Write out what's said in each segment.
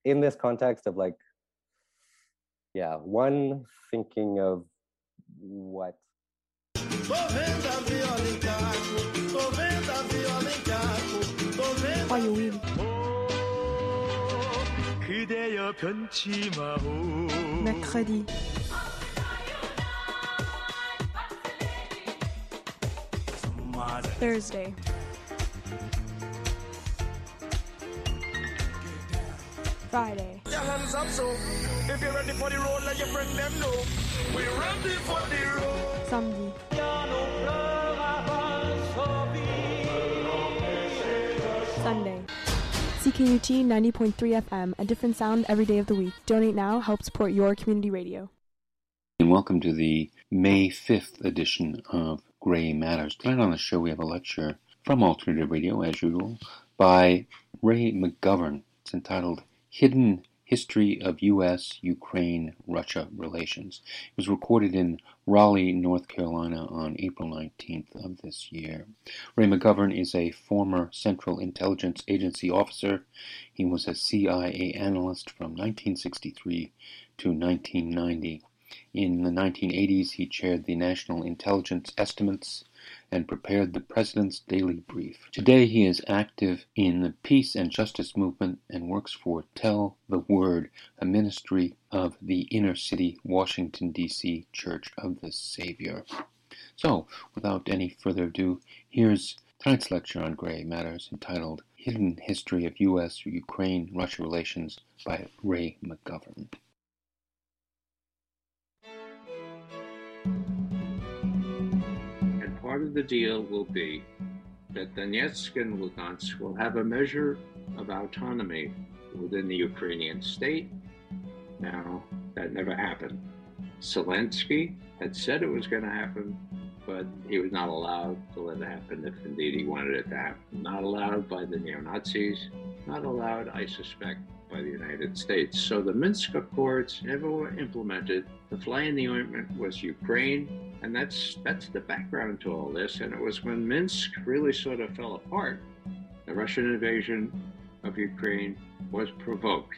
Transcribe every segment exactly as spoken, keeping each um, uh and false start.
in this context of like, yeah, one thinking of what Mercredi. Thursday. Friday. Your hands up, so if you're ready for the road, let your friend them know. We're ready for the road. Samedi. Sunday. C K U T ninety point three F M, a different sound every day of the week. Donate now, help support your community radio. And welcome to the May fifth edition of Gray Matters. Tonight on the show we have a lecture from Alternative Radio, as usual, by Ray McGovern. It's entitled Hidden History of U S Ukraine Russia Relations. It was recorded in Raleigh, North Carolina on April nineteenth of this year. Ray McGovern is a former Central Intelligence Agency officer. He was a C I A analyst from nineteen sixty-three to nineteen ninety. In the nineteen eighties, he chaired the National Intelligence Estimates and prepared the President's Daily Brief. Today he is active in the peace and justice movement and works for Tell the Word, a ministry of the inner city Washington, D C Church of the Savior. So, without any further ado, here's tonight's lecture on Gray Matters entitled Hidden History of U S Ukraine Russia Relations by Ray McGovern. Part of the deal will be that Donetsk and Lugansk will have a measure of autonomy within the Ukrainian state. Now, that never happened. Zelensky had said it was going to happen, but he was not allowed to let it happen if indeed he wanted it to happen. Not allowed by the neo-Nazis, not allowed, I suspect, by the United States. So the Minsk Accords never were implemented. The fly in the ointment was Ukraine. And that's that's the background to all this. And it was when Minsk really sort of fell apart, the Russian invasion of Ukraine was provoked.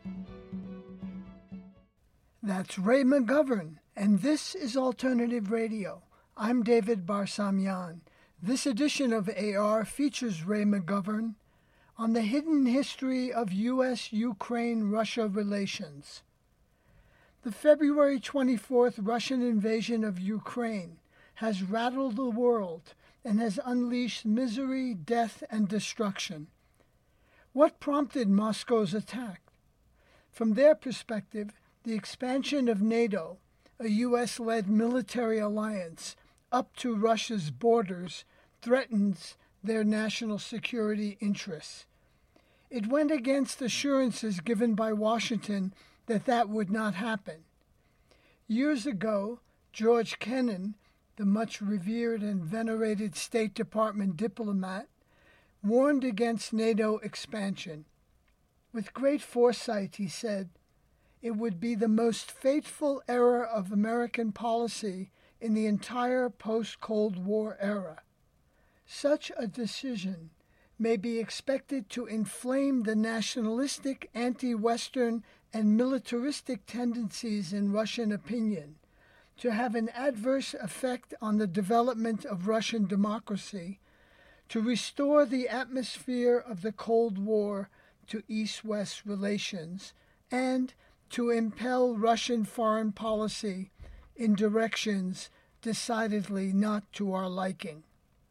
That's Ray McGovern, and this is Alternative Radio. I'm David Barsamyan. This edition of A R features Ray McGovern on the hidden history of U S Ukraine Russia relations. The February twenty-fourth Russian invasion of Ukraine has rattled the world and has unleashed misery, death, and destruction. What prompted Moscow's attack? From their perspective, the expansion of NATO, a U S-led military alliance, up to Russia's borders threatens their national security interests. It went against assurances given by Washington that that would not happen. Years ago, George Kennan, the much revered and venerated State Department diplomat, warned against NATO expansion. With great foresight, he said, it would be the most fateful error of American policy in the entire post-Cold War era. Such a decision may be expected to inflame the nationalistic, anti-Western, and militaristic tendencies in Russian opinion, to have an adverse effect on the development of Russian democracy, to restore the atmosphere of the Cold War to East-West relations, and to impel Russian foreign policy in directions decidedly not to our liking.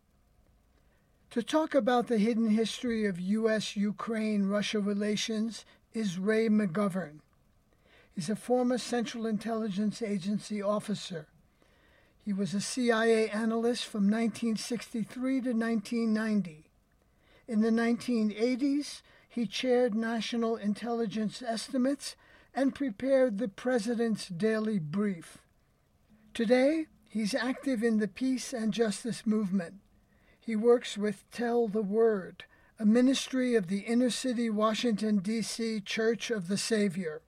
To talk about the hidden history of U S Ukraine Russia relations is Ray McGovern. He's a former Central Intelligence Agency officer. He was a C I A analyst from nineteen sixty-three to nineteen ninety. In the nineteen eighties, he chaired National Intelligence Estimates and prepared the President's Daily Brief. Today, he's active in the peace and justice movement. He works with Tell the Word, a ministry of the inner city Washington, D C Church of the Savior.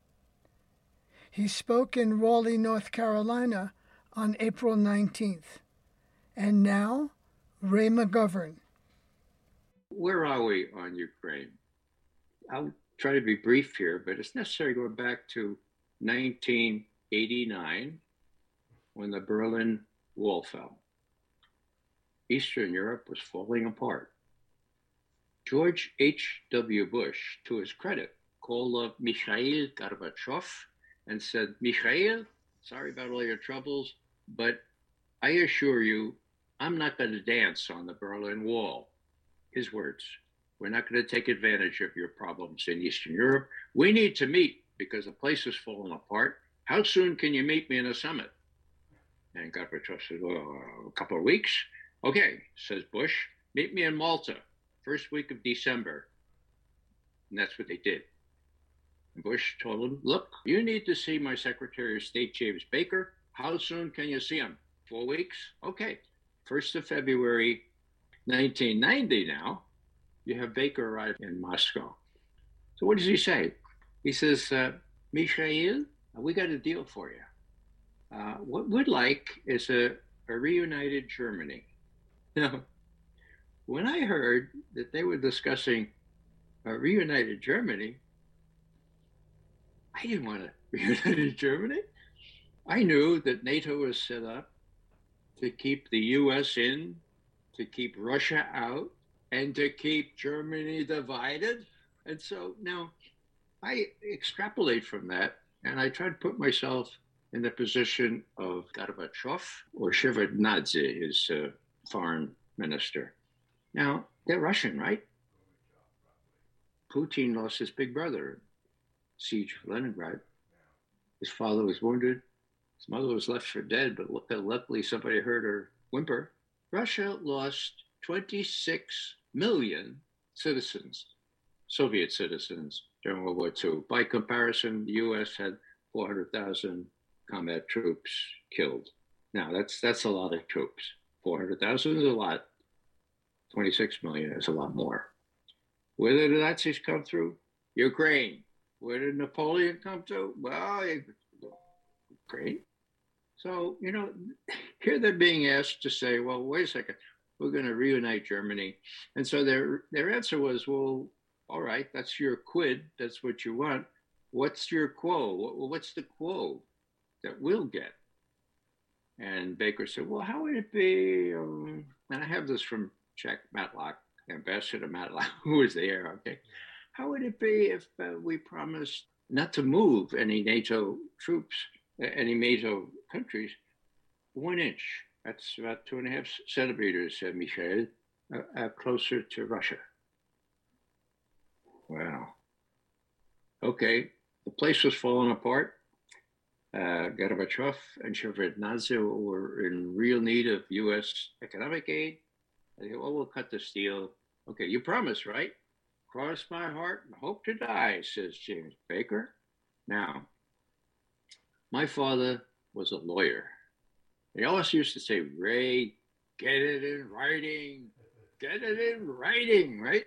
He spoke in Raleigh, North Carolina on April nineteenth. And now, Ray McGovern. Where are we on Ukraine? I'll try to be brief here, but it's necessary going back to nineteen eighty-nine when the Berlin Wall fell. Eastern Europe was falling apart. George H W. Bush, to his credit, called up Mikhail Gorbachev and said, Mikhail, sorry about all your troubles, but I assure you, I'm not going to dance on the Berlin Wall. His words, we're not going to take advantage of your problems in Eastern Europe. We need to meet because the place is falling apart. How soon can you meet me in a summit? And Gorbachev said, well, a couple of weeks. Okay, says Bush, meet me in Malta, first week of December. And that's what they did. And Bush told him, look, you need to see my Secretary of State, James Baker. How soon can you see him? Four weeks? Okay. first of February, nineteen ninety now, you have Baker arrive in Moscow. So what does he say? He says, uh, Mikhail, we got a deal for you. Uh, what we'd like is a, a reunited Germany. Now, when I heard that they were discussing a reunited Germany, I didn't want a reunited Germany. I knew that NATO was set up to keep the U S in, to keep Russia out, and to keep Germany divided. And so now I extrapolate from that, and I try to put myself in the position of Gorbachev or Shevardnadze, his uh, foreign minister. Now, they're Russian, right? Putin lost his big brother, siege of Leningrad. His father was wounded. His mother was left for dead, but luckily somebody heard her whimper. Russia lost twenty-six million citizens, Soviet citizens, during World War Two. By comparison, the U S had four hundred thousand combat troops killed. Now, that's that's a lot of troops. four hundred thousand is a lot. twenty-six million is a lot more. Where did the Nazis come through? Ukraine. Where did Napoleon come to? Well, Ukraine. So, you know, here they're being asked to say, well, wait a second, we're going to reunite Germany. And so their their answer was, well, all right, that's your quid. That's what you want. What's your quo? What's the quo that we'll get? And Baker said, well, how would it be? Um, and I have this from Jack Matlock, Ambassador Matlock, who was there, okay? How would it be if uh, we promised not to move any NATO troops, uh, any NATO countries, one inch? That's about two and a half centimeters, uh, Michael, uh, uh, closer to Russia. Wow. Okay, the place was falling apart. Uh, Gorbachev and Shevardnadze were in real need of U S economic aid. They said, well, we'll cut this deal. Okay, you promise, right? Cross my heart and hope to die, says James Baker. Now, my father was a lawyer. He always used to say, Ray, get it in writing, get it in writing, right?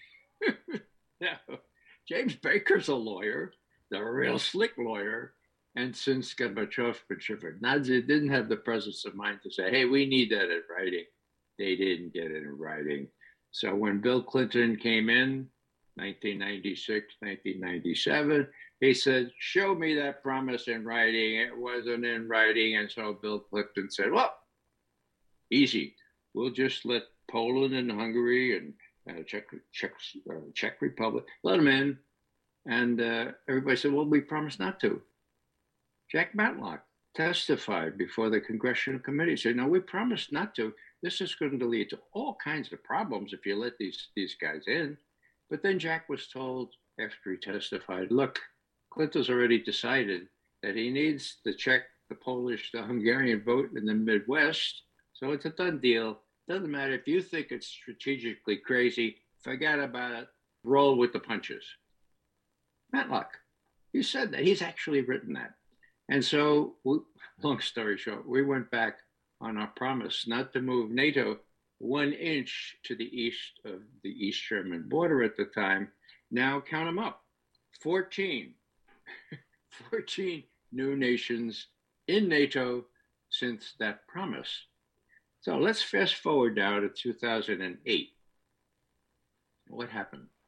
Now, James Baker's a lawyer, the real slick lawyer. And since Gorbachev and Shevardnadze didn't have the presence of mind to say, hey, we need that in writing, they didn't get it in writing. So when Bill Clinton came in, nineteen ninety-six, nineteen ninety-seven, he said, show me that promise in writing. It wasn't in writing. And so Bill Clinton said, well, easy. We'll just let Poland and Hungary and uh, Czech, Czech, uh, Czech Republic, let them in. And uh, everybody said, well, we promised not to. Jack Matlock testified before the Congressional Committee, said, no, we promised not to. This is going to lead to all kinds of problems if you let these, these guys in. But then Jack was told after he testified, look, Clinton's already decided that he needs the Czech, the Polish, the Hungarian vote in the Midwest. So it's a done deal. Doesn't matter if you think it's strategically crazy, forget about it, roll with the punches. Matlock, he said that. He's actually written that. And so, we, long story short, we went back on our promise not to move NATO one inch to the east of the East German border at the time. Now count them up, fourteen. fourteen new nations in NATO since that promise. So let's fast forward now to two thousand eight. What happened?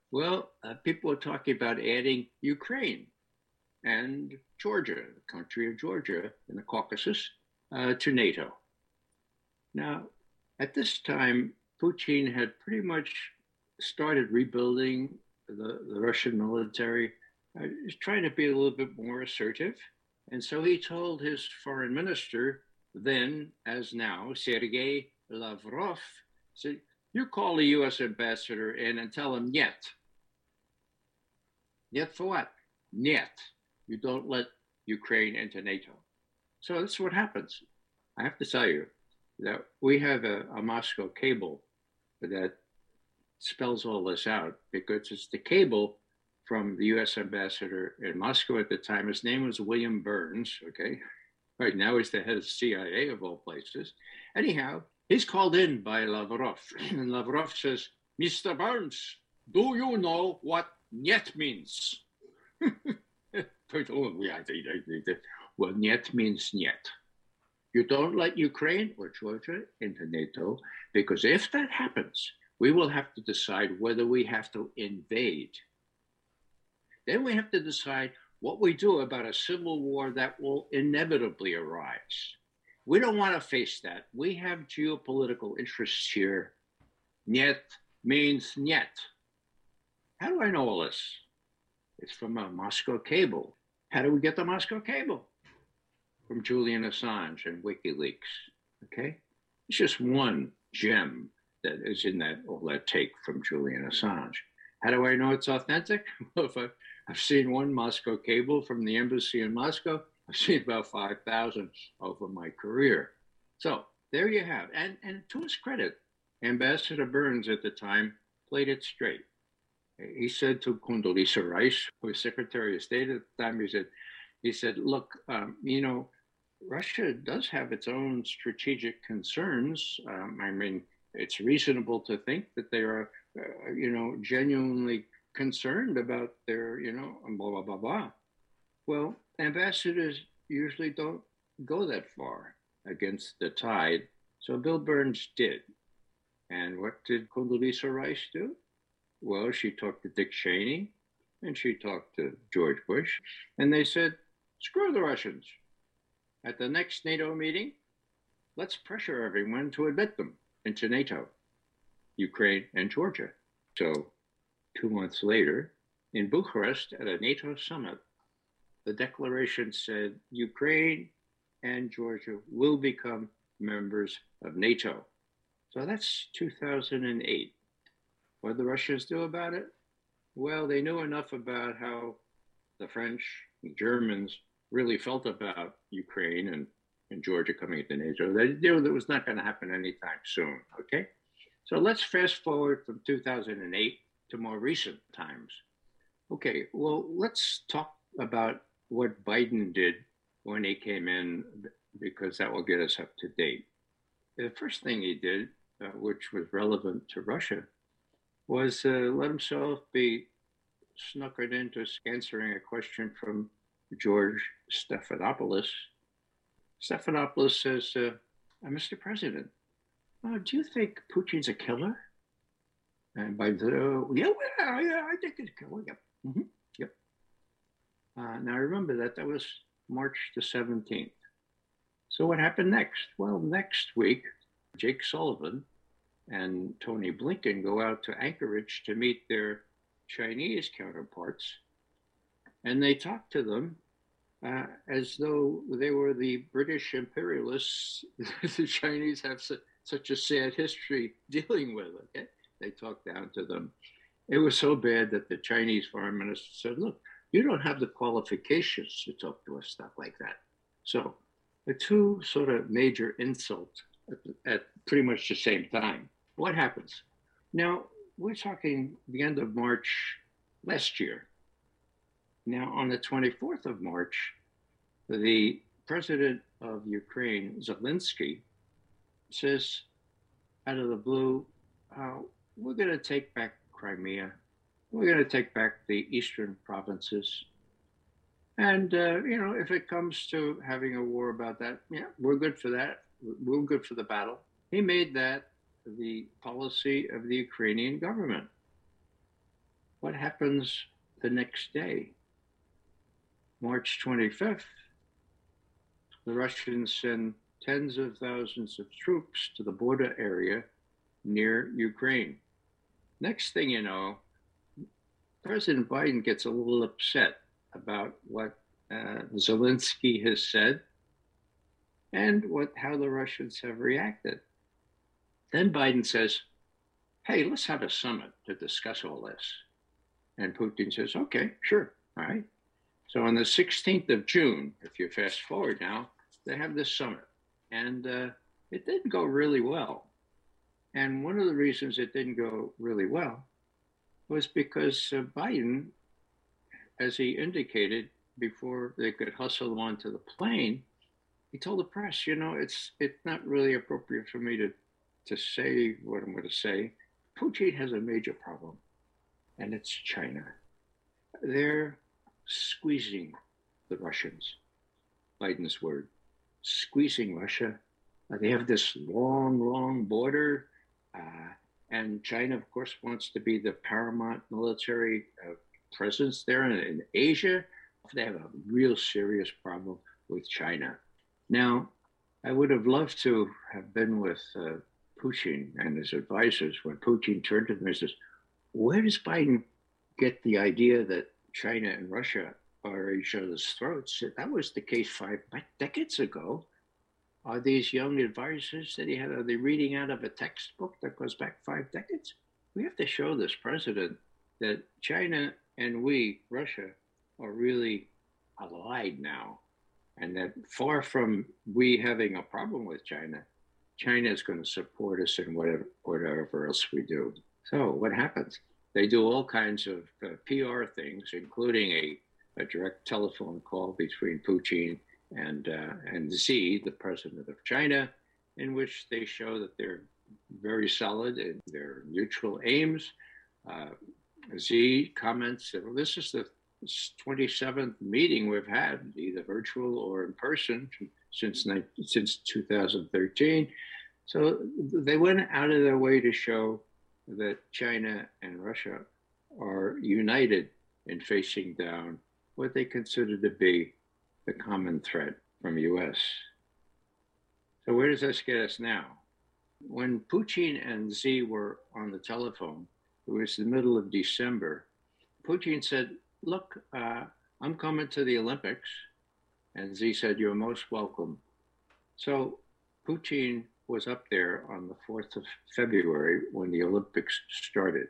Well, uh, people are talking about adding Ukraine and Georgia, the country of Georgia in the Caucasus, uh, to NATO. Now, at this time, Putin had pretty much started rebuilding the, the Russian military. Uh, he's trying to be a little bit more assertive. And so he told his foreign minister, then as now, Sergei Lavrov, said, you call the U S ambassador in and tell him yet. Yet for what? Yet. You don't let Ukraine into NATO. So that's what happens. I have to tell you that we have a, a Moscow cable that spells all this out, because it's the cable from the U S ambassador in Moscow at the time. His name was William Burns, okay? Right now he's the head of C I A of all places. Anyhow, he's called in by Lavrov, and Lavrov says, Mister Burns, do you know what "niet" means? Well, "niet" means "niet." You don't let Ukraine or Georgia into NATO, because if that happens, we will have to decide whether we have to invade. Then we have to decide what we do about a civil war that will inevitably arise. We don't want to face that. We have geopolitical interests here. "Niet" means "niet." How do I know all this? It's from a Moscow cable. How do we get the Moscow cable? From Julian Assange and WikiLeaks, okay? It's just one gem that is in that, all that take from Julian Assange. How do I know it's authentic? Well, if I, I've seen one Moscow cable from the embassy in Moscow, I've seen about five thousand over my career. So there you have, and, and to his credit, Ambassador Burns at the time played it straight. He said to Condoleezza Rice, who was Secretary of State at the time, he said, he said, look, um, you know, Russia does have its own strategic concerns. Um, I mean, it's reasonable to think that they are, uh, you know, genuinely concerned about their, you know, blah, blah, blah, blah. Well, ambassadors usually don't go that far against the tide. So Bill Burns did. And what did Condoleezza Rice do? Well, she talked to Dick Cheney and she talked to George Bush, and they said, screw the Russians. At the next NATO meeting, let's pressure everyone to admit them into NATO, Ukraine and Georgia. So two months later, in Bucharest at a NATO summit, the declaration said Ukraine and Georgia will become members of NATO. So that's two thousand eight. What did the Russians do about it? Well, they knew enough about how the French and Germans really felt about Ukraine and, and Georgia coming into NATO. They knew that was not going to happen anytime soon, okay? So let's fast forward from two thousand eight to more recent times. Okay, well, let's talk about what Biden did when he came in, because that will get us up to date. The first thing he did, uh, which was relevant to Russia, was uh, let himself be snookered into answering a question from George Stephanopoulos. Stephanopoulos says, uh, Mister President, uh, do you think Putin's a killer? And Biden said, oh, yeah, well, yeah, I think he's a killer, yep. Mm-hmm. Yep. Uh, now remember that, that was March the seventeenth. So what happened next? Well, next week, Jake Sullivan and Tony Blinken go out to Anchorage to meet their Chinese counterparts, and they talk to them uh, as though they were the British imperialists the Chinese have su- such a sad history dealing with. Okay, they talk down to them. It was so bad that the Chinese foreign minister said, look, you don't have the qualifications to talk to us stuff like that. So the two sort of major insults at, at pretty much the same time. What happens? Now, we're talking the end of March last year. Now, on the twenty-fourth of March, the president of Ukraine, Zelensky, says out of the blue, uh, we're going to take back Crimea. We're going to take back the eastern provinces. And, uh, you know, if it comes to having a war about that, yeah, we're good for that. We're good for the battle. He made that the policy of the Ukrainian government. what happens the next day? March twenty-fifth, the Russians send tens of thousands of troops to the border area near Ukraine. Next thing you know, President Biden gets a little upset about what uh, Zelensky has said and what how the Russians have reacted. Then Biden says, hey, let's have a summit to discuss all this. And Putin says, okay, sure, all right. So on the sixteenth of June, if you fast forward now, they have this summit. And uh, it didn't go really well. And one of the reasons it didn't go really well was because uh, Biden, as he indicated before they could hustle him onto the plane, he told the press, you know, it's it's not really appropriate for me to, to say what I'm going to say. Putin has a major problem, and it's China. They're squeezing the Russians, Biden's word, squeezing Russia. Uh, they have this long, long border. Uh, and China, of course, wants to be the paramount military uh, presence there in, in Asia. They have a real serious problem with China. Now, I would have loved to have been with uh, Putin and his advisors when Putin turned to them and says, where does Biden get the idea that China and Russia are at each other's throats? That was the case five decades ago. Are these young advisors that he had, are they reading out of a textbook that goes back five decades? We have to show this president that China and we, Russia, are really allied now. And that far from we having a problem with China, China is going to support us in whatever, whatever else we do. So what happens? They do all kinds of uh, P R things, including a, a direct telephone call between Putin and uh, and Xi, the president of China, in which they show that they're very solid in their mutual aims. Uh, Xi comments that, well, this is the twenty-seventh meeting we've had, either virtual or in person, since since two thousand thirteen. So they went out of their way to show that China and Russia are united in facing down what they consider to be the common threat from U S. So where does this get us now? When Putin and Xi were on the telephone, it was the middle of December, Putin said, look, uh, I'm coming to the Olympics. And Xi said, you're most welcome. So Putin was up there on the fourth of February when the Olympics started.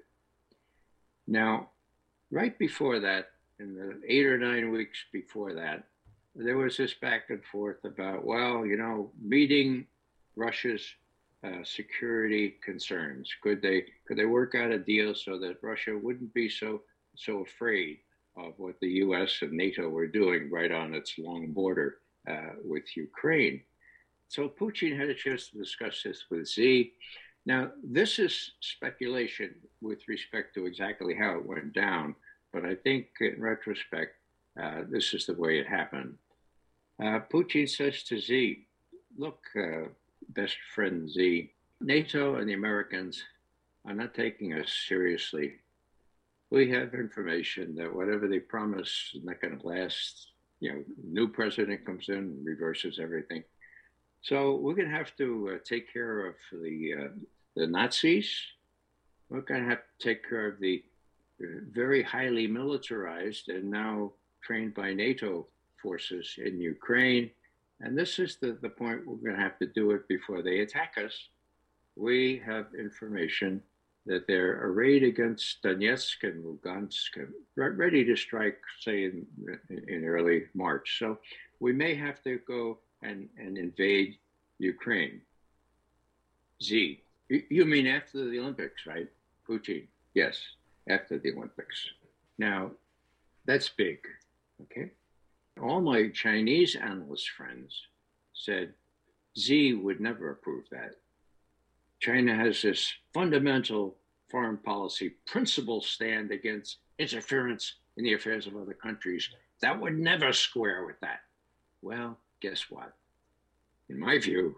Now, right before that, in the eight or nine weeks before that, there was this back and forth about, well, you know, meeting Russia's uh, security concerns. Could they could they work out a deal so that Russia wouldn't be so so afraid of what the U S and NATO were doing right on its long border uh, with Ukraine? So Putin had a chance to discuss this with Xi. Now, this is speculation with respect to exactly how it went down, but I think in retrospect, uh, this is the way it happened. Uh, Putin says to Xi, look, uh, best friend Xi, NATO and the Americans are not taking us seriously. We have information that whatever they promise is not going to last. You know, new president comes in and reverses everything. So we're going to have to uh, take care of the uh, the Nazis. We're going to have to take care of the very highly militarized and now trained by NATO forces in Ukraine. And this is the, the point we're going to have to do it before they attack us. We have information that they're arrayed against Donetsk and Lugansk, ready to strike, say, in, in early March. So we may have to go and, and invade Ukraine. Xi, you mean after the Olympics, right? Putin, yes, after the Olympics. Now, that's big, okay? All my Chinese analyst friends said Xi would never approve that. China has this fundamental foreign policy principle stand against interference in the affairs of other countries. That would never square with that. Well, guess what? In my view,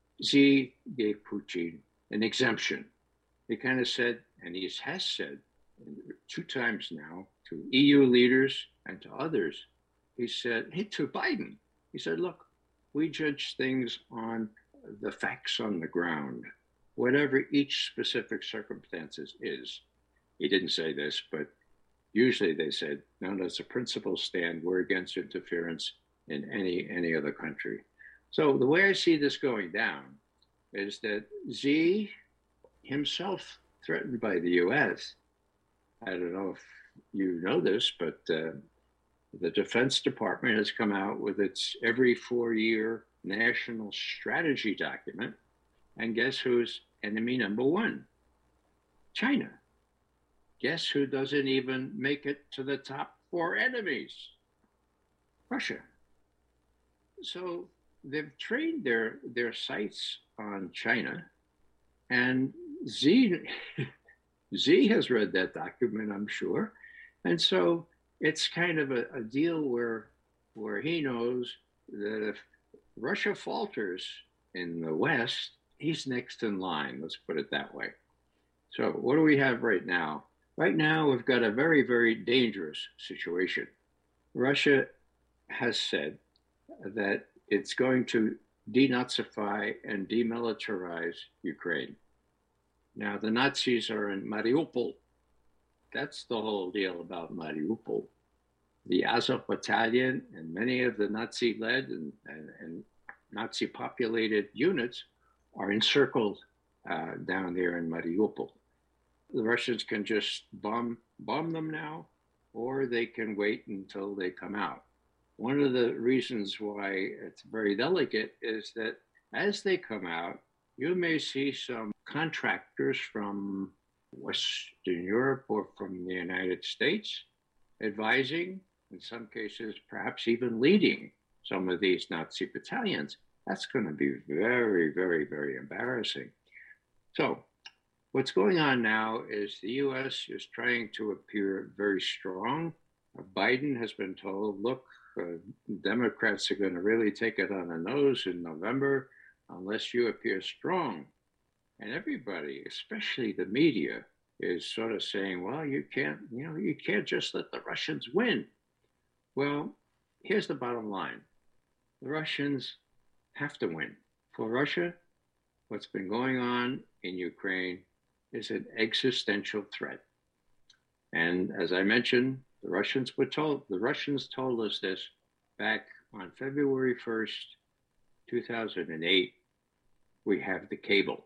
Xi gave Putin an exemption. He kind of said, and he has said, two times now, to E U leaders and to others. He said, hey, to Biden, he said, look, we judge things on the facts on the ground, whatever each specific circumstances is. He didn't say this, but usually they said, no, that's a principle stand. We're against interference in any any other country. So the way I see this going down is that Xi himself threatened by the U S. I don't know if you know this, but uh, the Defense Department has come out with its every four-year national strategy document. And guess who's enemy number one? China. Guess who doesn't even make it to the top four enemies? Russia. So they've trained their, their sights on China, and Xi, Xi has read that document, I'm sure. And so it's kind of a, a deal where, where he knows that if Russia falters in the West, he's next in line, let's put it that way. So what do we have right now? Right now, we've got a very, very dangerous situation. Russia has said that it's going to denazify and demilitarize Ukraine. Now, the Nazis are in Mariupol. That's the whole deal about Mariupol. The Azov Battalion and many of the Nazi-led and, and, and Nazi-populated units are encircled uh, down there in Mariupol. The Russians can just bomb, bomb them now, or they can wait until they come out. One of the reasons why it's very delicate is that as they come out, you may see some contractors from Western Europe or from the United States advising, in some cases, perhaps even leading some of these Nazi battalions. That's going to be very, very, very embarrassing. So what's going on now is the U S is trying to appear very strong. Biden has been told, look, uh, Democrats are going to really take it on the nose in November unless you appear strong. And everybody, especially the media, is sort of saying, well, you can't, you know, you can't just let the Russians win. Well, here's the bottom line. The Russians have to win. For Russia, what's been going on in Ukraine is an existential threat. And as I mentioned, the Russians were told, the Russians told us this back on February first, two thousand eight. We have the cable.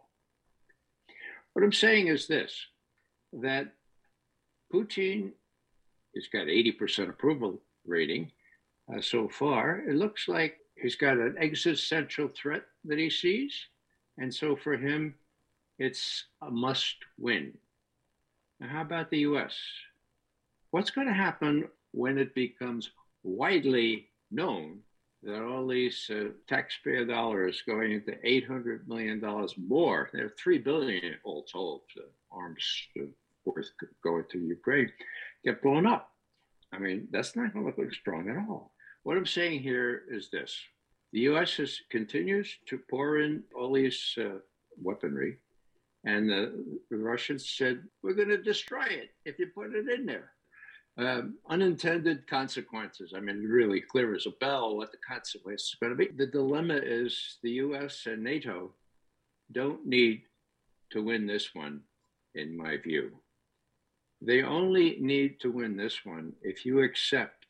What I'm saying is this, that Putin has got eighty percent approval rating uh, so far. It looks like he's got an existential threat that he sees. And so for him, it's a must win. Now, how about the U S? What's going to happen when it becomes widely known that all these uh, taxpayer dollars going into eight hundred million dollars more, there are three billion dollars all told, uh, arms uh, worth going to Ukraine, get blown up? I mean, that's not going to look strong at all. What I'm saying here is this. The U S is, continues to pour in all these uh, weaponry, and the, the Russians said, we're going to destroy it if you put it in there. Um, unintended consequences. I mean, really clear as a bell what the consequences are going to be. The dilemma is the U S and NATO don't need to win this one, in my view. They only need to win this one if you accept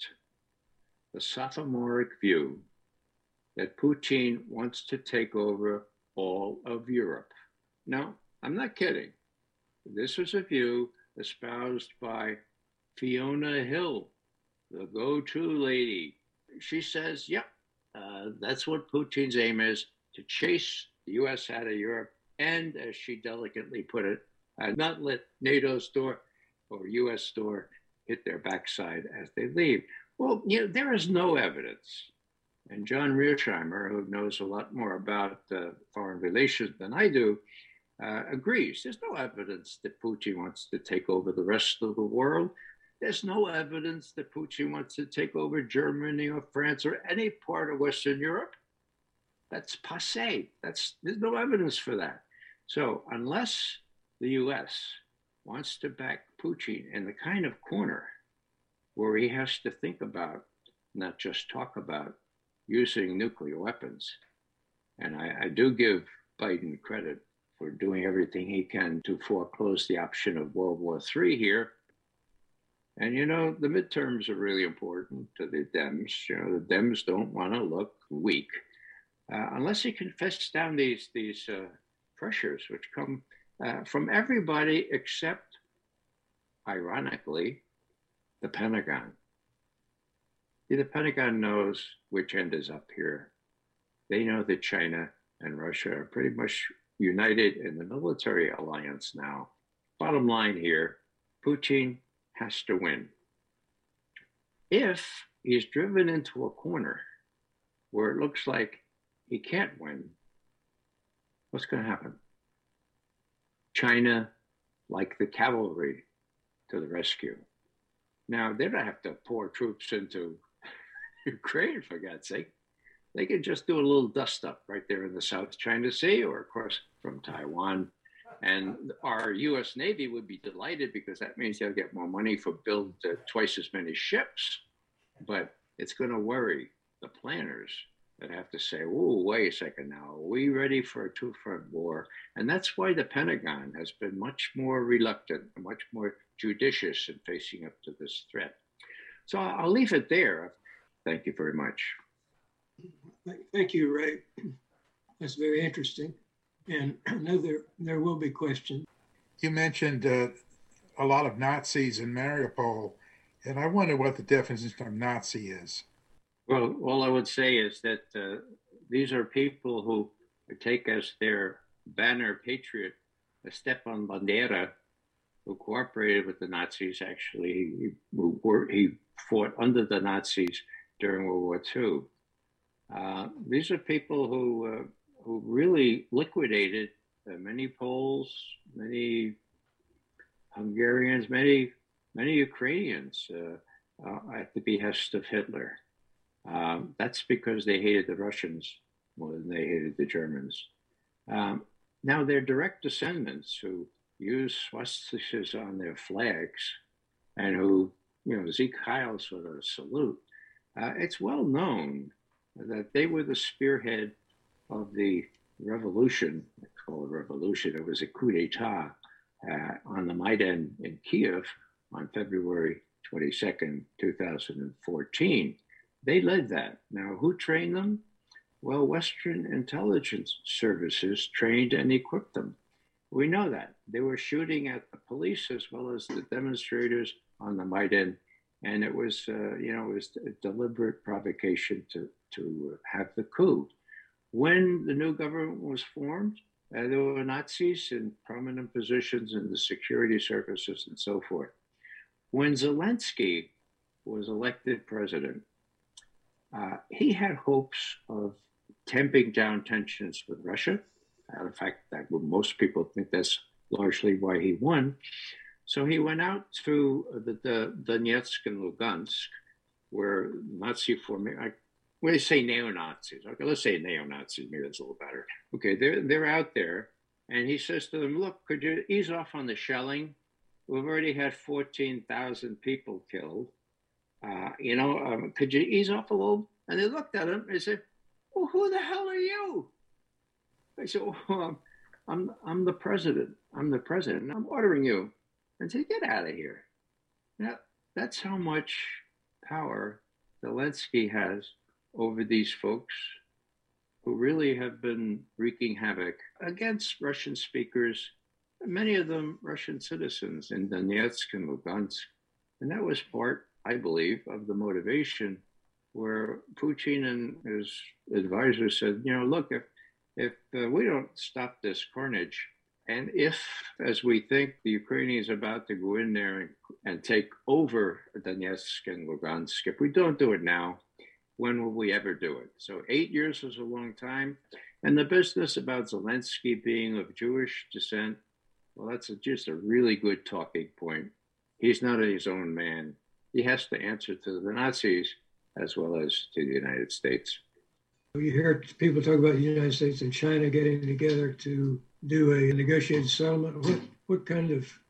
the sophomoric view that Putin wants to take over all of Europe. No, I'm not kidding. This was a view espoused by Fiona Hill, the go-to lady. She says, yep, uh, that's what Putin's aim is, to chase the U S out of Europe, and, as she delicately put it, uh, not let NATO's door or U S door hit their backside as they leave. Well, you know, there is no evidence. And John Mearsheimer, who knows a lot more about uh, foreign relations than I do, uh, agrees. There's no evidence that Putin wants to take over the rest of the world. There's no evidence that Putin wants to take over Germany or France or any part of Western Europe. That's passé. That's, there's no evidence for that. So unless the U S wants to back Putin in the kind of corner where he has to think about, not just talk about, using nuclear weapons. And I, I do give Biden credit for doing everything he can to foreclose the option of World War Three here. And, you know, the midterms are really important to the Dems. You know, the Dems don't want to look weak uh, unless he can fist down these, these uh, pressures, which come uh, from everybody except, ironically, the Pentagon. See, the Pentagon knows which end is up here. They know that China and Russia are pretty much united in the military alliance now. Bottom line here, Putin has to win. If he's driven into a corner where it looks like he can't win, what's going to happen? China, like the cavalry, to the rescue. Now, they don't have to pour troops into Ukraine, for God's sake. They could just do a little dust up right there in the South China Sea or across from Taiwan. And our U S Navy would be delighted because that means they'll get more money for build uh, twice as many ships. But it's going to worry the planners that have to say, oh, wait a second now, are we ready for a two-front war? And that's why the Pentagon has been much more reluctant and much more judicious in facing up to this threat. So I'll leave it there. Thank you very much. Thank you, Ray. That's very interesting. And I know there, there will be questions. You mentioned uh, a lot of Nazis in Mariupol, and I wonder what the definition of Nazi is. Well, all I would say is that uh, these are people who take as their banner patriot Stepan Bandera, who cooperated with the Nazis. Actually, he, he fought under the Nazis during World War Two. Uh, these are people who uh, who really liquidated uh, many Poles, many Hungarians, many many Ukrainians uh, uh, at the behest of Hitler. Um, that's because they hated the Russians more than they hated the Germans. Um, now, their direct descendants who use swastikas on their flags and who, you know, Zeke Heil sort of salute, uh, it's well known that they were the spearhead of the revolution. It's called a revolution. It was a coup d'etat uh, on the Maidan in Kiev on February twenty-second, two thousand fourteen. They led that. Now, who trained them? Well, Western intelligence services trained and equipped them. We know that. They were shooting at the police as well as the demonstrators on the Maidan. And it was, uh, you know, it was a deliberate provocation to, to have the coup. When the new government was formed, uh, there were Nazis in prominent positions in the security services and so forth. When Zelensky was elected president, uh, he had hopes of tamping down tensions with Russia. Uh, in fact, that most people think that's largely why he won. So he went out to the, the Donetsk and Lugansk, where Nazi formation, when they say neo-Nazis, okay, let's say neo-Nazis, maybe that's a little better. Okay, they're, they're out there, and he says to them, look, could you ease off on the shelling? We've already had fourteen thousand people killed. Uh, you know, um, could you ease off a little? And they looked at him and they said, well, who the hell are you? I said, well, um, I'm, I'm the president. I'm the president. And I'm ordering you. And say, get out of here. Now, that's how much power Zelensky has over these folks who really have been wreaking havoc against Russian speakers, many of them Russian citizens in Donetsk and Lugansk. And that was part, I believe, of the motivation where Putin and his advisors said, you know, look, if, if uh, we don't stop this carnage, and if, as we think, the Ukrainians are about to go in there and, and take over Donetsk and Lugansk, if we don't do it now, when will we ever do it? So eight years is a long time. And the business about Zelensky being of Jewish descent, well, that's a, just a really good talking point. He's not his own man. He has to answer to the Nazis as well as to the United States. You hear people talk about the United States and China getting together to do a negotiated settlement. What what kind of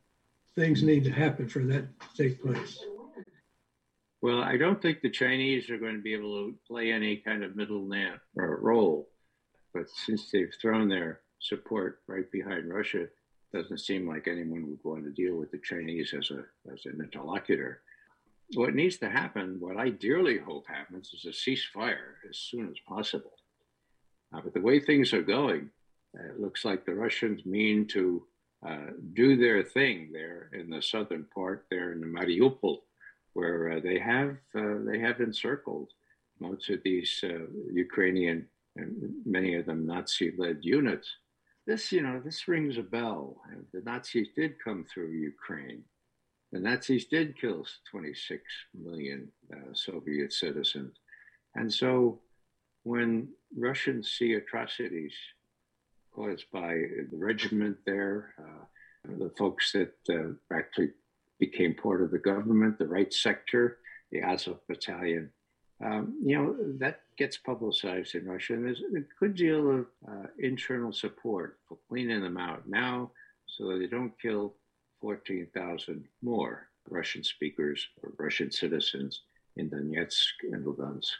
things need to happen for that to take place? Well, I don't think the Chinese are going to be able to play any kind of middle man or role. But since they've thrown their support right behind Russia, it doesn't seem like anyone would want to deal with the Chinese as a as an interlocutor. What needs to happen, what I dearly hope happens, is a ceasefire as soon as possible. Uh, but the way things are going, uh, it looks like the Russians mean to uh, do their thing there in the southern part, there in the Mariupol, where uh, they have uh, they have encircled most of these uh, Ukrainian and many of them Nazi-led units. This, you know, this rings a bell. The Nazis did come through Ukraine. The Nazis did kill twenty-six million uh, Soviet citizens. And so when Russians see atrocities caused by the regiment there, uh, the folks that uh, actually became part of the government, the right sector, the Azov battalion, um, you know, that gets publicized in Russia. And there's a good deal of uh, internal support for cleaning them out now so that they don't kill fourteen thousand more Russian speakers or Russian citizens in Donetsk and Lugansk.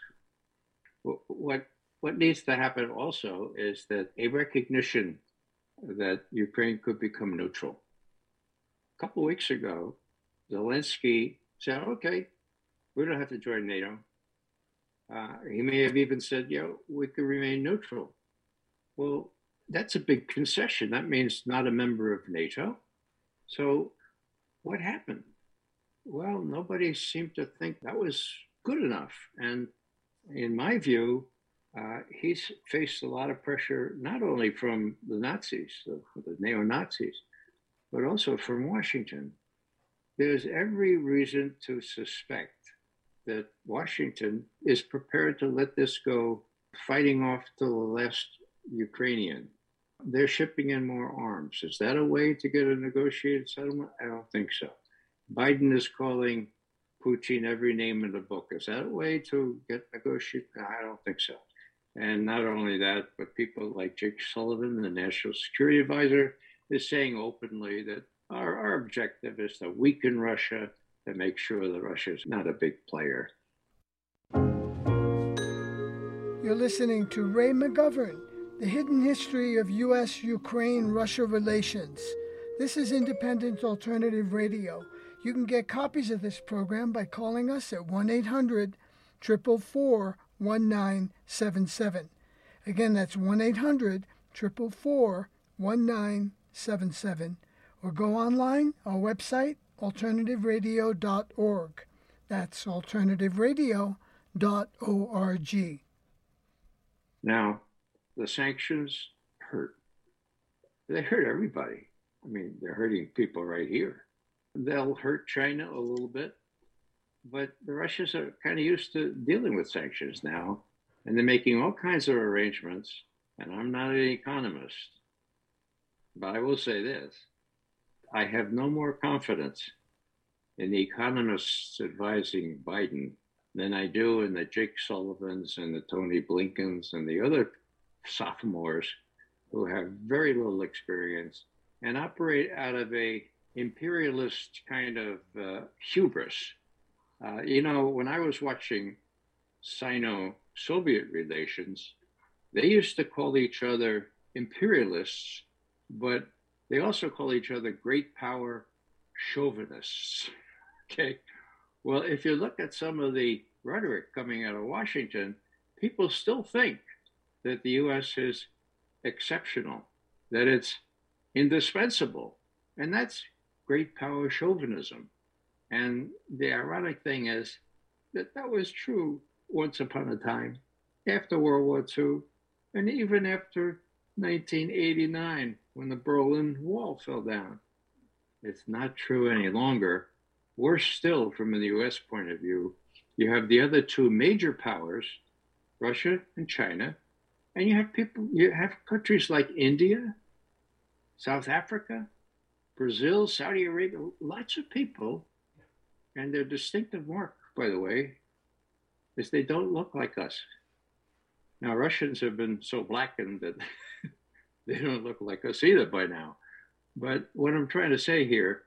What, what needs to happen also is that a recognition that Ukraine could become neutral. A couple of weeks ago, Zelensky said, okay, we don't have to join NATO. Uh, he may have even said, you know, we could remain neutral. Well, that's a big concession. That means not a member of NATO. So what happened? Well, nobody seemed to think that was good enough. And in my view, uh, he's faced a lot of pressure, not only from the Nazis, the, the neo-Nazis, but also from Washington. There's every reason to suspect that Washington is prepared to let this go, fighting off to the last Ukrainian. They're shipping in more arms. Is that a way to get a negotiated settlement? I don't think so. Biden is calling Putin every name in the book. Is that a way to get negotiated? I don't think so. And not only that, but people like Jake Sullivan, the National Security Advisor, is saying openly that our, our objective is to weaken Russia, to make sure that Russia is not a big player. You're listening to Ray McGovern, The Hidden History of U S Ukraine Russia Relations. This is Independent Alternative Radio. You can get copies of this program by calling us at one eight hundred, four four four, one nine seven seven. Again, that's one eight hundred, four four four, one nine seven seven. Or go online, our website, alternative radio dot org. That's alternative radio dot org. Now, the sanctions hurt. They hurt everybody. I mean, they're hurting people right here. They'll hurt China a little bit, but the Russians are kind of used to dealing with sanctions now, and they're making all kinds of arrangements. And I'm not an economist, but I will say this. I have no more confidence in the economists advising Biden than I do in the Jake Sullivans and the Tony Blinkens and the other sophomores who have very little experience and operate out of a imperialist kind of uh, hubris. Uh, you know, when I was watching Sino-Soviet relations, they used to call each other imperialists, but they also call each other great power chauvinists. Okay. Well, if you look at some of the rhetoric coming out of Washington, people still think that the U S is exceptional, that it's indispensable. And that's great power chauvinism. And the ironic thing is that that was true once upon a time, after World War Two, and even after nineteen eighty-nine, when the Berlin Wall fell down. It's not true any longer. Worse still, from the U S point of view, you have the other two major powers, Russia and China, and you have people, you have countries like India, South Africa, Brazil, Saudi Arabia, lots of people, and their distinctive mark, by the way, is they don't look like us. Now, Russians have been so blackened that they don't look like us either by now. But what I'm trying to say here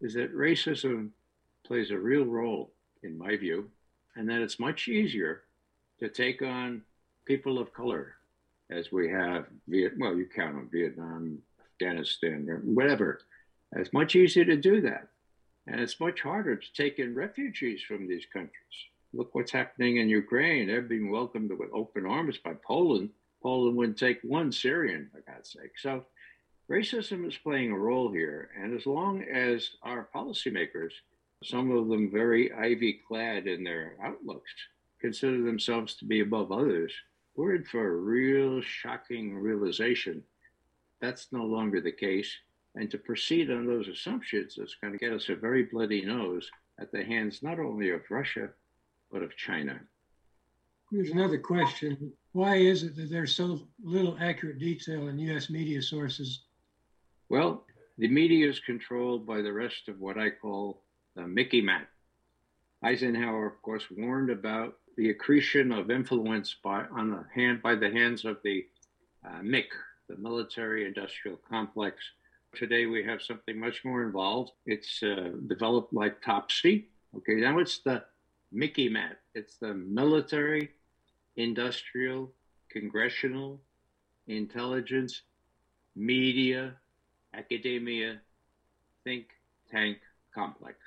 is that racism plays a real role, in my view, and that it's much easier to take on people of color, as we have, Viet, well, you count them, Vietnam, Afghanistan, or whatever. It's much easier to do that. And it's much harder to take in refugees from these countries. Look what's happening in Ukraine. They're being welcomed with open arms by Poland. Poland wouldn't take one Syrian, for God's sake. So racism is playing a role here. And as long as our policymakers, some of them very ivy-clad in their outlooks, consider themselves to be above others, we're in for a real shocking realization that's no longer the case. And to proceed on those assumptions is going to get us a very bloody nose at the hands not only of Russia, but of China. Here's another question. Why is it that there's so little accurate detail in U S media sources? Well, the media is controlled by the rest of what I call the Mickey Mat. Eisenhower, of course, warned about the accretion of influence by on the hand by the hands of the uh, M I C, the military industrial complex. Today we have something much more involved. It's uh, developed like Topsy. Okay, now it's the Mickey Mat. It's the military, industrial, congressional, intelligence, media, academia, think tank complex.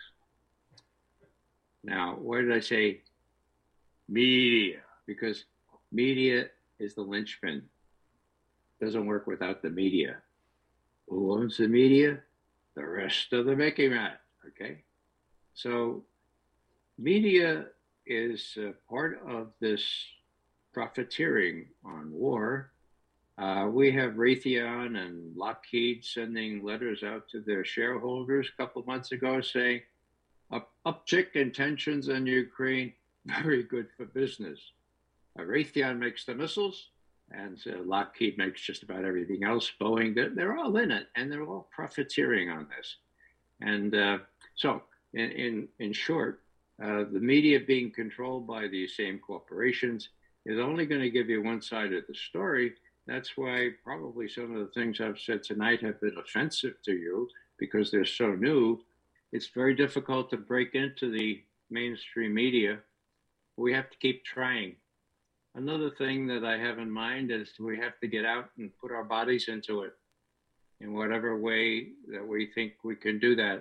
Now, why did I say media? Because media is the linchpin. Doesn't work without the media. Who owns the media? The rest of the Mickey Mat, okay? So media is uh, part of this profiteering on war. Uh, we have Raytheon and Lockheed sending letters out to their shareholders a couple of months ago saying, Up, uptick in tensions in Ukraine, very good for business. Uh, Raytheon makes the missiles, and uh, Lockheed makes just about everything else. Boeing, they're, they're all in it, and they're all profiteering on this. And uh, so, in, in, in short, uh, the media being controlled by these same corporations is only going to give you one side of the story. That's why probably some of the things I've said tonight have been offensive to you because they're so new. It's very difficult to break into the mainstream media. We have to keep trying. Another thing that I have in mind is we have to get out and put our bodies into it in whatever way that we think we can do that.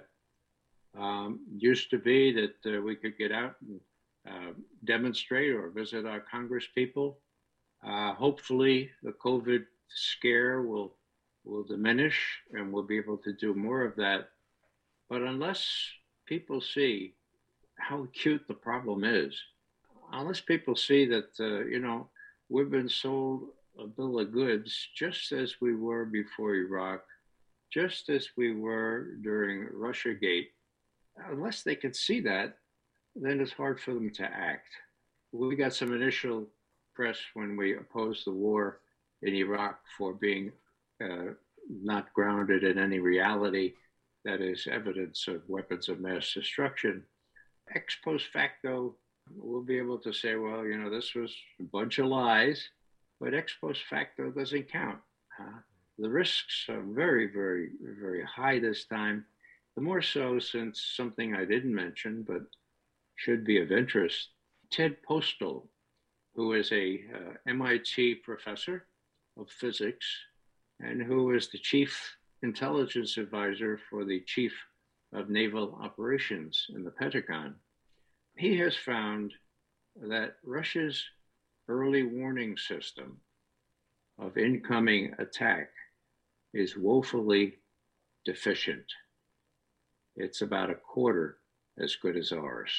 Um, used to be that uh, we could get out and uh, demonstrate or visit our Congress people. Uh, hopefully the COVID scare will, will diminish and we'll be able to do more of that. But unless people see how acute the problem is, unless people see that, uh, you know, we've been sold a bill of goods just as we were before Iraq, just as we were during Russiagate, unless they can see that, then it's hard for them to act. We got some initial press when we opposed the war in Iraq for being uh, not grounded in any reality that is evidence of weapons of mass destruction. Ex post facto, we'll be able to say, well, you know, this was a bunch of lies, but ex post facto doesn't count. Uh, the risks are very, very, very high this time. The more so since something I didn't mention, but should be of interest, Ted Postal, who is a uh, M I T professor of physics and who is the chief intelligence advisor for the chief of naval operations in the Pentagon. He has found that Russia's early warning system of incoming attack is woefully deficient. It's about a quarter as good as ours.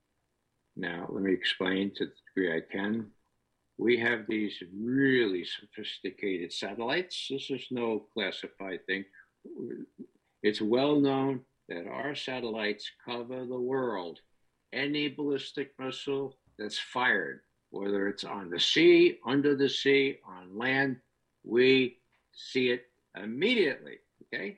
Now, let me explain to the degree I can. We have these really sophisticated satellites. This is no classified thing. It's well known that our satellites cover the world. Any ballistic missile that's fired, whether it's on the sea, under the sea, on land, we see it immediately, okay?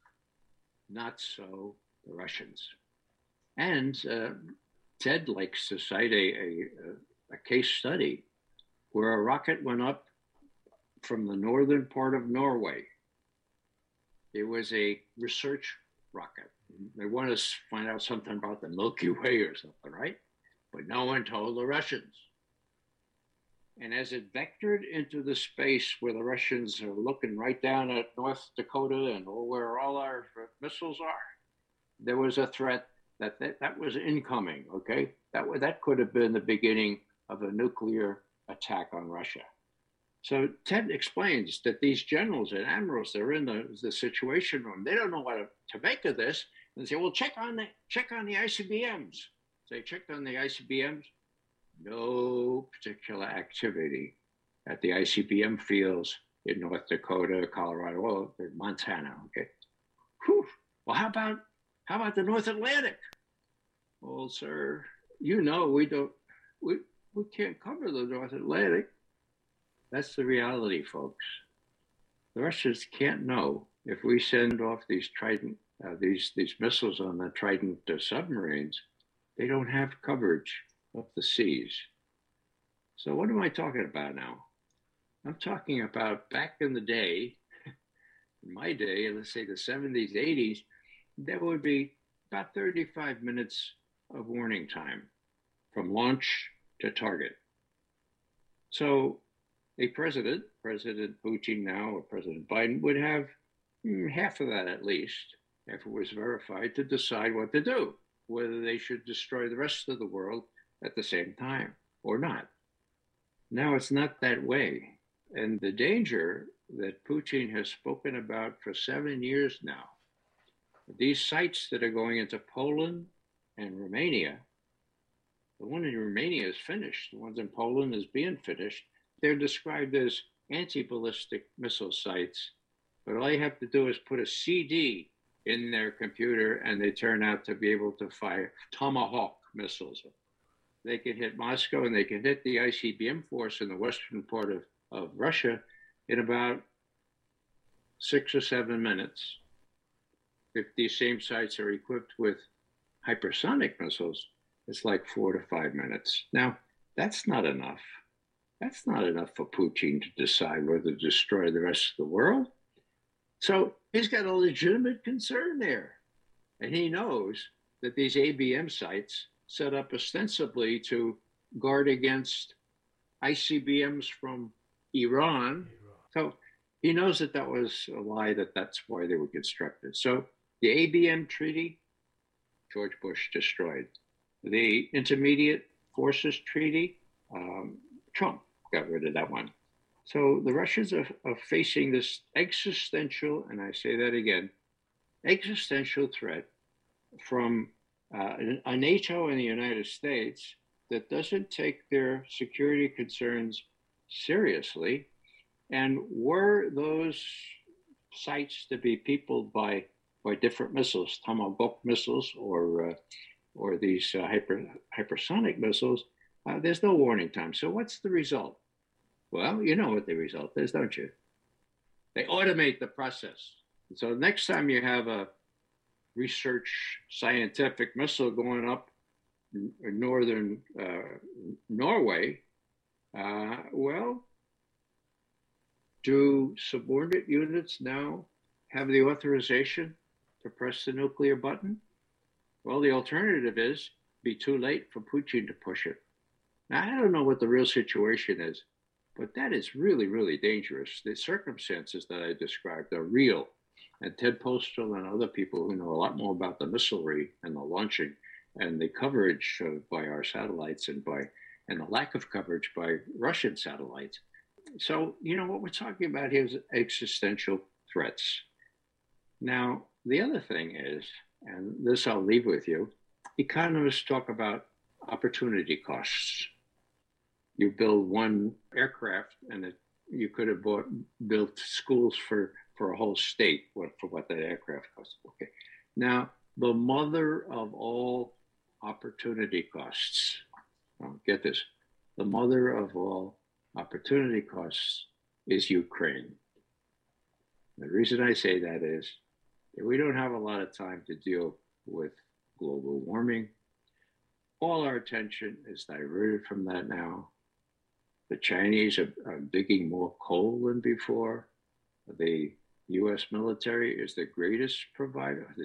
Not so the Russians. And uh, Ted likes to cite a, a, a case study where a rocket went up from the northern part of Norway. It was a research rocket. They want to find out something about the Milky Way or something, right? But no one told the Russians. And as it vectored into the space where the Russians are looking right down at North Dakota and where all our missiles are, there was a threat that that, that was incoming, okay? That, that could have been the beginning of a nuclear attack on Russia. So Ted explains that these generals and admirals, they're in the, the situation room. They don't know what to, to make of this. And they say, well, check on the, check on the I C B Ms. So they checked on the I C B Ms. No particular activity at the I C B M fields in North Dakota, Colorado, well, Montana, okay? Whew. Well, how about, how about the North Atlantic? Well, sir, you know we don't, we, we can't cover the North Atlantic. That's the reality, folks. The Russians can't know if we send off these Trident, uh, these, these missiles on the Trident uh, submarines, they don't have coverage of the seas. So what am I talking about now? I'm talking about back in the day, in my day, let's say the seventies, eighties, there would be about thirty-five minutes of warning time from launch to target. So a president, President Putin now, or President Biden, would have mm, half of that at least, if it was verified, to decide what to do, whether they should destroy the rest of the world at the same time or not. Now it's not that way. And the danger that Putin has spoken about for seven years now, these sites that are going into Poland and Romania, the one in Romania is finished, the ones in Poland is being finished. They're described as anti-ballistic missile sites, but all you have to do is put a C D in their computer and they turn out to be able to fire Tomahawk missiles. They can hit Moscow and they can hit the I C B M force in the western part of, of Russia in about six or seven minutes. If these same sites are equipped with hypersonic missiles, it's like four to five minutes. Now, that's not enough. That's not enough for Putin to decide whether to destroy the rest of the world. So he's got a legitimate concern there. And he knows that these A B M sites set up ostensibly to guard against I C B Ms from Iran. So he knows that that was a lie, that that's why they were constructed. So the A B M treaty, George Bush destroyed. The Intermediate Forces Treaty, um, Trump got rid of that one. So the Russians are, are facing this existential, and I say that again, existential threat from uh, a NATO and the United States that doesn't take their security concerns seriously. And were those sites to be peopled by by different missiles, Tomahawk missiles, or uh, or these uh, hyper, hypersonic missiles, uh, there's no warning time. So what's the result? Well, you know what the result is, don't you? They automate the process. So next time you have a research scientific missile going up in northern uh, Norway, uh, well, do subordinate units now have the authorization to press the nuclear button? Well, the alternative is be too late for Putin to push it. Now, I don't know what the real situation is, but that is really, really dangerous. The circumstances that I described are real. And Ted Postel and other people who know a lot more about the missilery and the launching and the coverage uh, by our satellites and by and the lack of coverage by Russian satellites. So, you know, what we're talking about here is existential threats. Now, the other thing is, and this I'll leave with you, economists talk about opportunity costs. You build one aircraft and it, you could have bought, built schools for, for a whole state what, for what that aircraft costs. Okay. Now, the mother of all opportunity costs, oh, get this, the mother of all opportunity costs is Ukraine. The reason I say that is that we don't have a lot of time to deal with global warming. All our attention is diverted from that now. The Chinese are, are digging more coal than before. The U S military is the greatest provider, the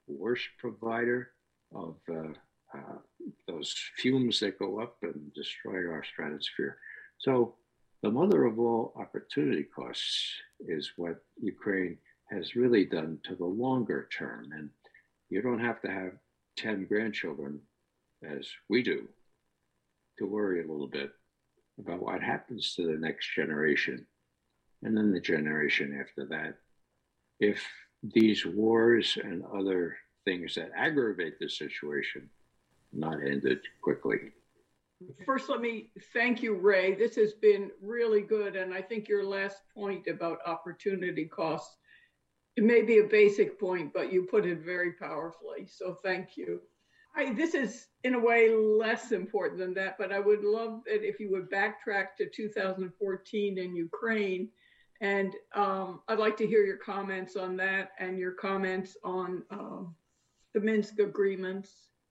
worst provider of uh, uh, those fumes that go up and destroy our stratosphere. So the mother of all opportunity costs is what Ukraine has really done to the longer term. And you don't have to have ten grandchildren, as we do, to worry a little bit about what happens to the next generation and then the generation after that if these wars and other things that aggravate the situation not ended quickly. First, let me thank you, Ray. This has been really good. And I think your last point about opportunity costs, it may be a basic point, but you put it very powerfully. So thank you. I, this is in a way less important than that, but I would love it if you would backtrack to two thousand fourteen in Ukraine. And um, I'd like to hear your comments on that and your comments on uh, the Minsk agreements.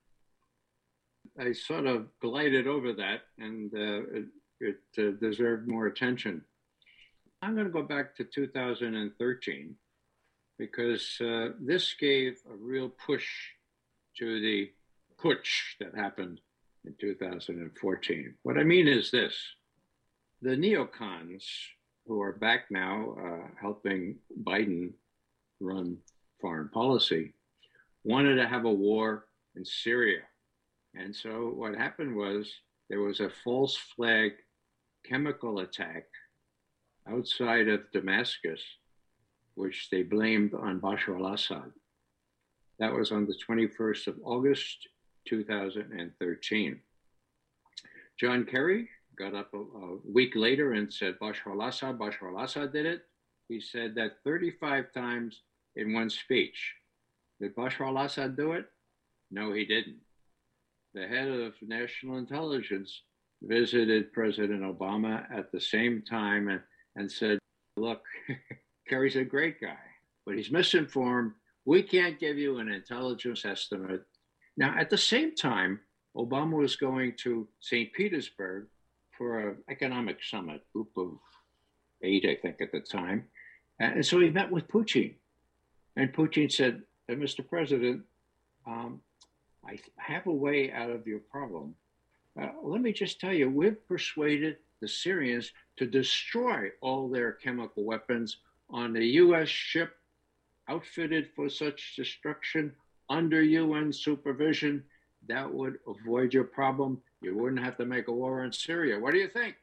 I sort of glided over that, and uh, it, it uh, deserved more attention. I'm going to go back to two thousand thirteen because uh, this gave a real push to the putsch that happened in two thousand fourteen. What I mean is this: the neocons, who are back now uh, helping Biden run foreign policy, wanted to have a war in Syria. And so what happened was there was a false flag chemical attack outside of Damascus, which they blamed on Bashar al-Assad. That was on the twenty-first of August, two thousand thirteen. John Kerry got up a, a week later and said, Bashar al-Assad, Bashar al-Assad did it. He said that thirty-five times in one speech. Did Bashar al-Assad do it? No, he didn't. The head of national intelligence visited President Obama at the same time and, and said, look, Kerry's a great guy, but he's misinformed. We can't give you an intelligence estimate. Now, at the same time, Obama was going to Saint Petersburg for an economic summit, group of eight, I think, at the time. And so he met with Putin. And Putin said, Mister President, um, I have a way out of your problem. Uh, let me just tell you, we've persuaded the Syrians to destroy all their chemical weapons on a U S ship outfitted for such destruction under U N supervision. That would avoid your problem. You wouldn't have to make a war in Syria. What do you think?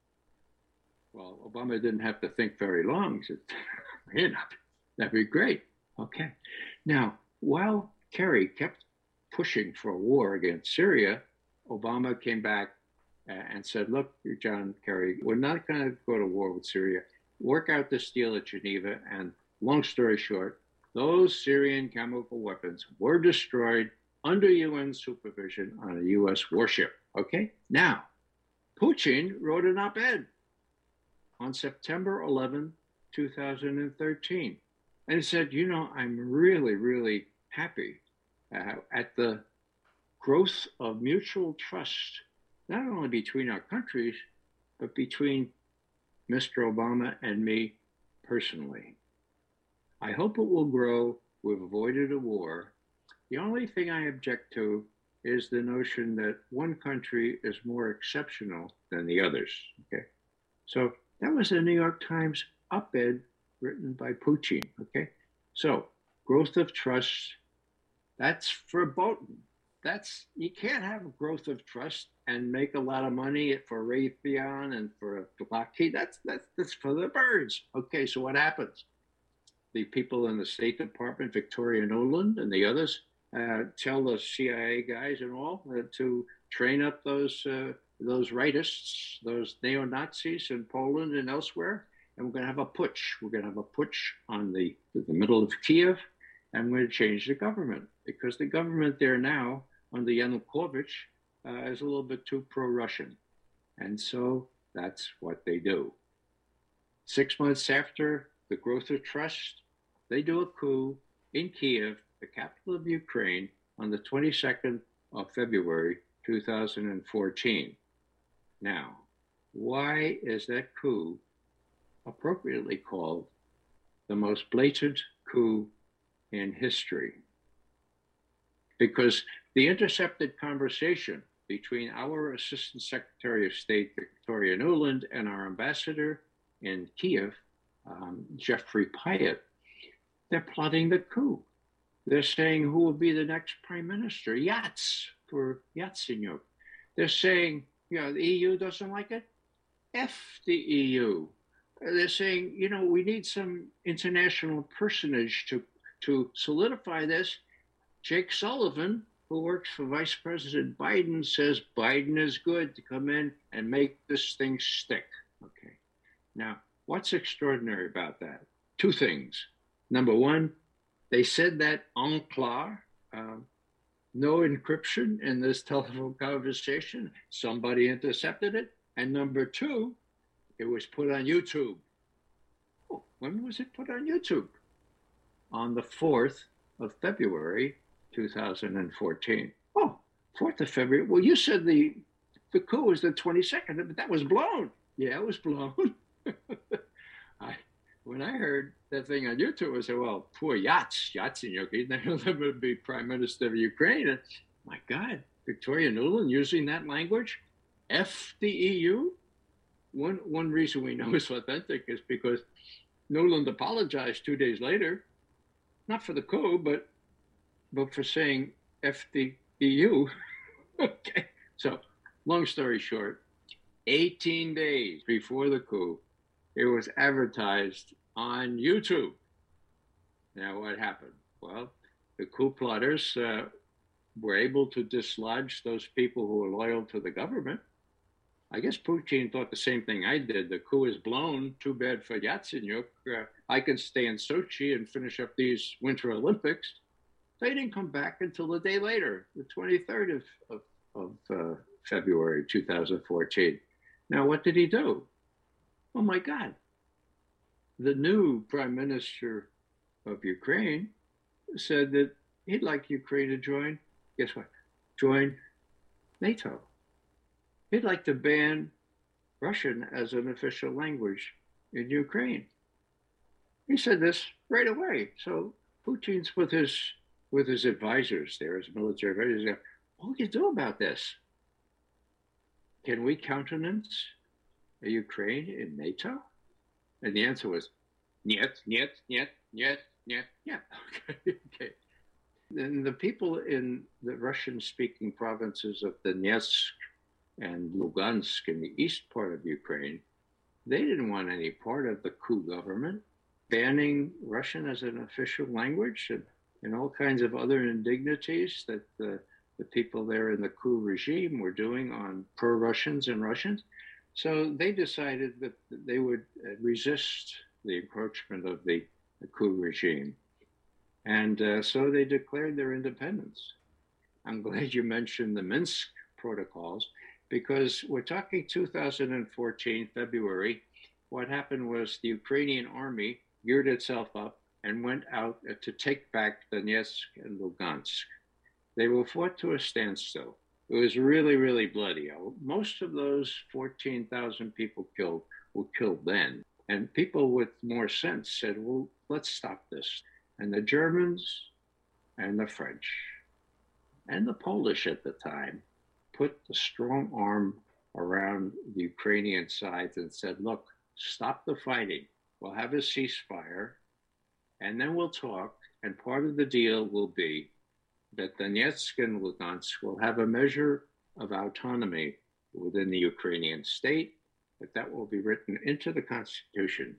Well, Obama didn't have to think very long. He said, you know, that'd be great. Okay. Now, while Kerry kept pushing for a war against Syria, Obama came back and said, look, John Kerry, we're not going to go to war with Syria. Work out this deal at Geneva. And long story short, those Syrian chemical weapons were destroyed under U N supervision on a U S warship. Okay? Now, Putin wrote an op-ed on September eleventh, two thousand thirteen. And he said, you know, I'm really, really happy uh, at the growth of mutual trust, not only between our countries, but between Mister Obama and me personally. I hope it will grow. We've avoided a war. The only thing I object to is the notion that one country is more exceptional than the others. Okay, so that was a New York Times op-ed written by Putin. Okay, so growth of trust, that's verboten. That's, you can't have growth of trust and make a lot of money for Raytheon and for Lockheed. That's that's that's for the birds. Okay, so what happens? The people in the State Department, Victoria Nuland and the others, uh, tell the C I A guys and all uh, to train up those uh, those rightists, those neo-Nazis in Poland and elsewhere, and we're going to have a putsch. We're going to have a putsch on the the middle of Kiev, and we're going to change the government because the government there now under Yanukovych uh, is a little bit too pro-Russian, and so that's what they do. Six months after the growth of trust, they do a coup in Kiev, the capital of Ukraine, on the twenty-second of February, two thousand fourteen. Now, why is that coup appropriately called the most blatant coup in history? because the intercepted conversation between our Assistant Secretary of State, Victoria Nuland, and our ambassador in Kiev, um, Jeffrey Pyatt, they're plotting the coup. They're saying who will be the next prime minister, Yats for Yatsenyuk. They're saying, you know, the E U doesn't like it, F the E U. They're saying, you know, we need some international personage to, to solidify this. Jake Sullivan, who works for Vice President Biden, says Biden is good to come in and make this thing stick. Okay. Now, what's extraordinary about that? Two things. Number one, they said that en clair, um, no encryption in this telephone conversation. Somebody intercepted it. And number two, it was put on YouTube. Oh, when was it put on YouTube? On the fourth of February, two thousand fourteen. Oh, fourth of February. Well, you said the, the coup was the twenty-second, but that was blown. Yeah, it was blown. I, when I heard that thing on YouTube, I said, well, poor Yats, Yatsenyuk, he's never going to be prime minister of Ukraine. And, my God, Victoria Nuland using that language? F the E U? One, one reason we know it's authentic is because Nuland apologized two days later, not for the coup, but but for saying F the E U. Okay, so long story short, eighteen days before the coup, it was advertised on YouTube. Now, what happened? Well, the coup plotters uh, were able to dislodge those people who were loyal to the government. I guess Putin thought the same thing I did. The coup is blown. Too bad for Yatsenyuk. Uh, I can stay in Sochi and finish up these Winter Olympics. They didn't come back until the day later, the twenty-third of, of, of uh, February two thousand fourteen. Now, what did he do? Oh, my God. The new prime minister of Ukraine said that he'd like Ukraine to join, guess what? Join NATO. He'd like to ban Russian as an official language in Ukraine. He said this right away. So Putin's with his with his advisors there, his military advisors. What do you do about this? Can we countenance a Ukraine in NATO? And the answer was, niet, niet, niet, niet, niet, niet. Okay, okay. Then the people in the Russian-speaking provinces of Donetsk and Lugansk in the east part of Ukraine, they didn't want any part of the coup government banning Russian as an official language and, and all kinds of other indignities that the, the people there in the coup regime were doing on pro-Russians and Russians. So they decided that they would resist the encroachment of the, the coup regime. And uh, so they declared their independence. I'm glad you mentioned the Minsk protocols, because we're talking two thousand fourteen, February. What happened was the Ukrainian army geared itself up and went out to take back Donetsk and Lugansk. They were fought to a standstill. It was really, really bloody. Most of those fourteen thousand people killed were killed then. And people with more sense said, well, let's stop this. And the Germans and the French and the Polish at the time put the strong arm around the Ukrainian side and said, look, stop the fighting. We'll have a ceasefire, and then we'll talk. And part of the deal will be that Donetsk and Lugansk will have a measure of autonomy within the Ukrainian state, but that will be written into the Constitution.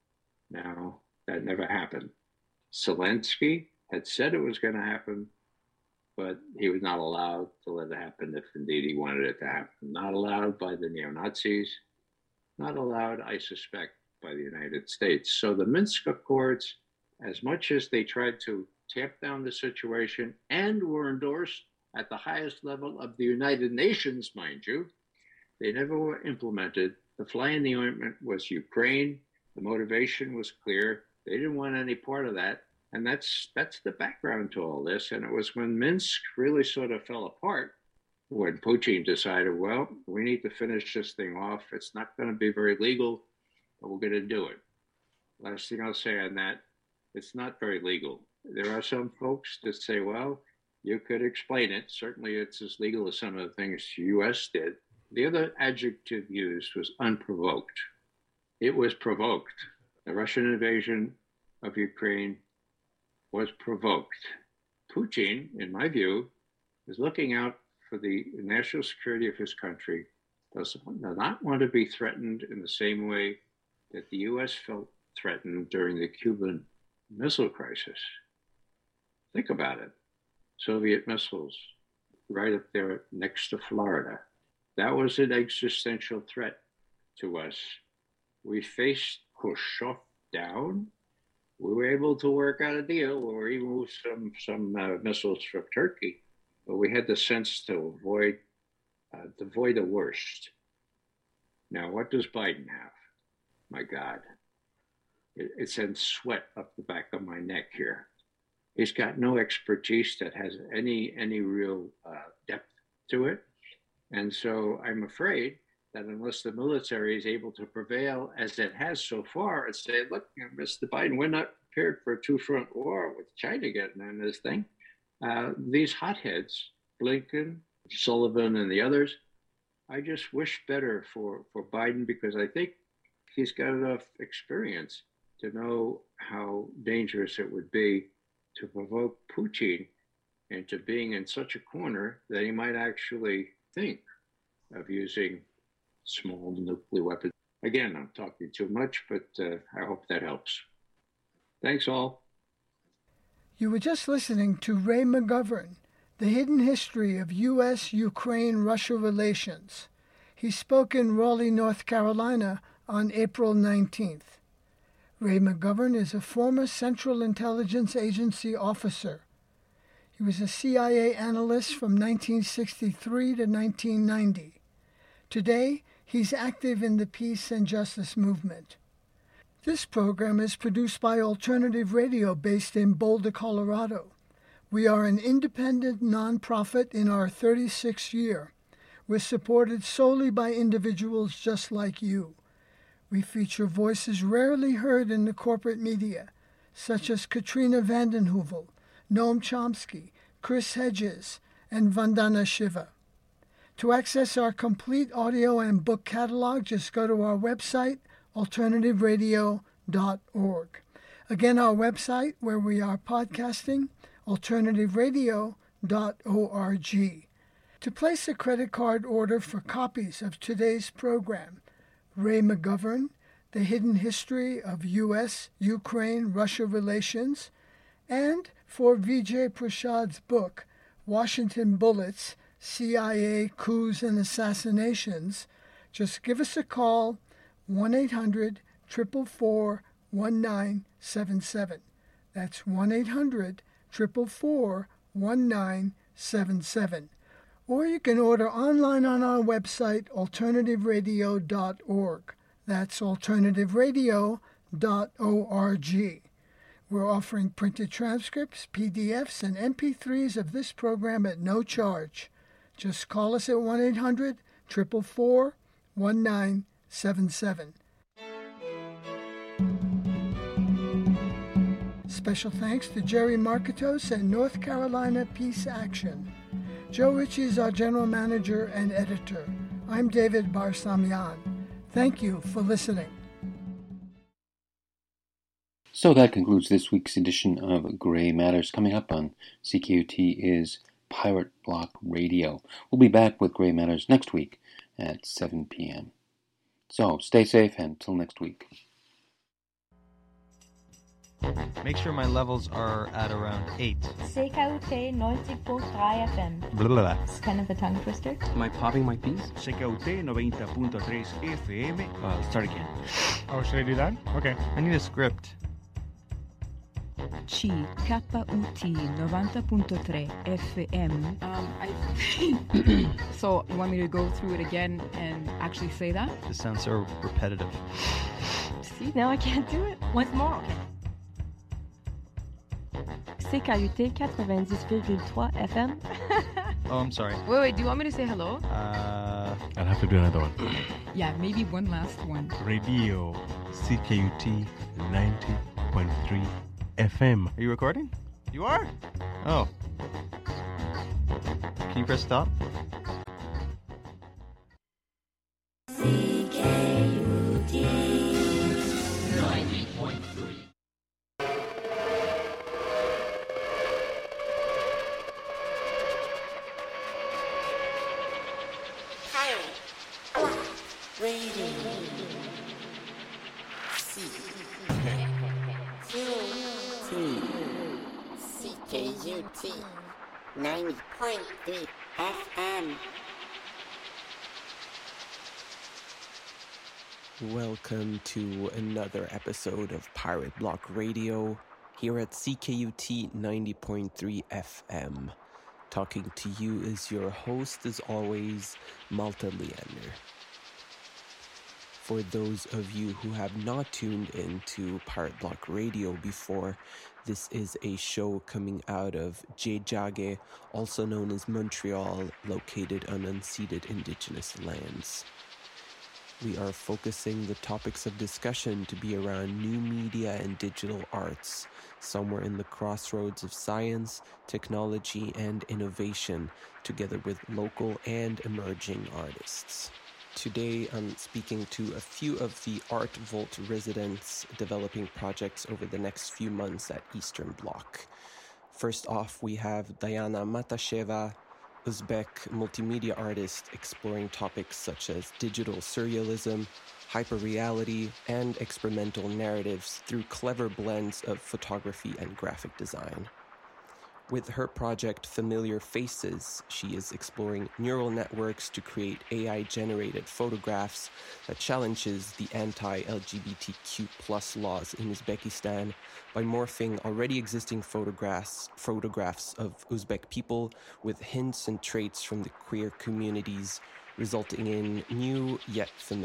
Now, that never happened. Zelensky had said it was going to happen, but he was not allowed to let it happen if indeed he wanted it to happen. Not allowed by the neo-Nazis, not allowed, I suspect, by the United States. So the Minsk Accords, as much as they tried to tamp down the situation and were endorsed at the highest level of the United Nations, mind you, they never were implemented. The fly in the ointment was Ukraine. The motivation was clear. They didn't want any part of that. And that's that's the background to all this. And it was when Minsk really sort of fell apart, when Putin decided, well, we need to finish this thing off. It's not going to be very legal, but we're going to do it. Last thing I'll say on that, it's not very legal. There are some folks that say, well, you could explain it. Certainly it's as legal as some of the things the U S did. The other adjective used was unprovoked. It was provoked. The Russian invasion of Ukraine was provoked. Putin, in my view, is looking out for the national security of his country, does not want to be threatened in the same way that the U S felt threatened during the Cuban Missile Crisis. Think about it. Soviet missiles right up there next to Florida. That was an existential threat to us. We faced Khrushchev down. We were able to work out a deal where we moved some, some uh, missiles from Turkey, but we had the sense to avoid, uh, to avoid the worst. Now, what does Biden have? My God. It, it sends sweat up the back of my neck here. He's got no expertise that has any, any real uh, depth to it. And so I'm afraid that unless the military is able to prevail as it has so far and say, look, Mister Biden, we're not prepared for a two-front war with China getting on this thing. Uh, these hotheads, Blinken, Sullivan, and the others, I just wish better for, for Biden, because I think he's got enough experience to know how dangerous it would be to provoke Putin into being in such a corner that he might actually think of using small nuclear weapons. Again, I'm talking too much, but uh, I hope that helps. Thanks all. You were just listening to Ray McGovern, The Hidden History of U S Ukraine Russia Relations. He spoke in Raleigh, North Carolina on April nineteenth. Ray McGovern is a former Central Intelligence Agency officer. He was a C I A analyst from nineteen sixty-three to nineteen ninety. Today, he's active in the peace and justice movement. This program is produced by Alternative Radio based in Boulder, Colorado. We are an independent nonprofit in our thirty-sixth year. We're supported solely by individuals just like you. We feature voices rarely heard in the corporate media, such as Katrina vanden Heuvel, Noam Chomsky, Chris Hedges, and Vandana Shiva. To access our complete audio and book catalog, just go to our website, alternative radio dot org. Again, our website where we are podcasting, alternative radio dot org. To place a credit card order for copies of today's program, Ray McGovern, The Hidden History of U S Ukraine Russia Relations, and for Vijay Prasad's book, Washington Bullets, C I A Coups and Assassinations, just give us a call, one eight hundred, four four four, one nine seven seven. That's one eight hundred, four four four, one nine seven seven. Or you can order online on our website, alternative radio dot org. That's alternative radio dot org. We're offering printed transcripts, P D Fs, and M P threes of this program at no charge. Just call us at one eight hundred, four four four, one nine seven seven. Special thanks to Jerry Marketos and North Carolina Peace Action. Joe Ritchie is our general manager and editor. I'm David Barsamian. Thank you for listening. So that concludes this week's edition of Gray Matters. Coming up on C K U T is Pirate Block Radio. We'll be back with Gray Matters next week at seven p.m. So stay safe until next week. Make sure my levels are at around eight. C K U T ninety point three F M. Blah, blah, blah. It's kind of a tongue twister. Am I popping my piece? C K U T ninety point three F M. Uh, start again. Oh, should I do that? Okay. I need a script. C K U T ninety point three F M. Um, I So, you want me to go through it again and actually say that? This sounds so repetitive. See, now I can't do it. Once more, okay. C K U T ninety virgule three F M. Oh, I'm sorry. Wait, wait, do you want me to say hello? Uh, I'll have to do another one. Yeah, maybe one last one. Radio C K U T ninety point three F M. Are you recording? You are? Oh. Can you press stop? C K U T ninety point three. Radio. C K U T ninety point three F M. Welcome to another episode of Pirate Block Radio here at C K U T ninety point three F M. Talking to you is your host, as always, Malta Leander. For those of you who have not tuned into Pirate Block Radio before, this is a show coming out of Tjejage, also known as Montreal, located on unceded Indigenous lands. We are focusing the topics of discussion to be around new media and digital arts, somewhere in the crossroads of science, technology, and innovation, together with local and emerging artists. Today, I'm speaking to a few of the Art Vault residents developing projects over the next few months at Eastern Bloc. First off, we have Diana Matasheva, Uzbek multimedia artist exploring topics such as digital surrealism, hyperreality, and experimental narratives through clever blends of photography and graphic design. With her project Familiar Faces, she is exploring neural networks to create A I-generated photographs that challenges the anti-L G B T Q plus laws in Uzbekistan by morphing already existing photographs, photographs of Uzbek people with hints and traits from the queer communities, resulting in new yet familiar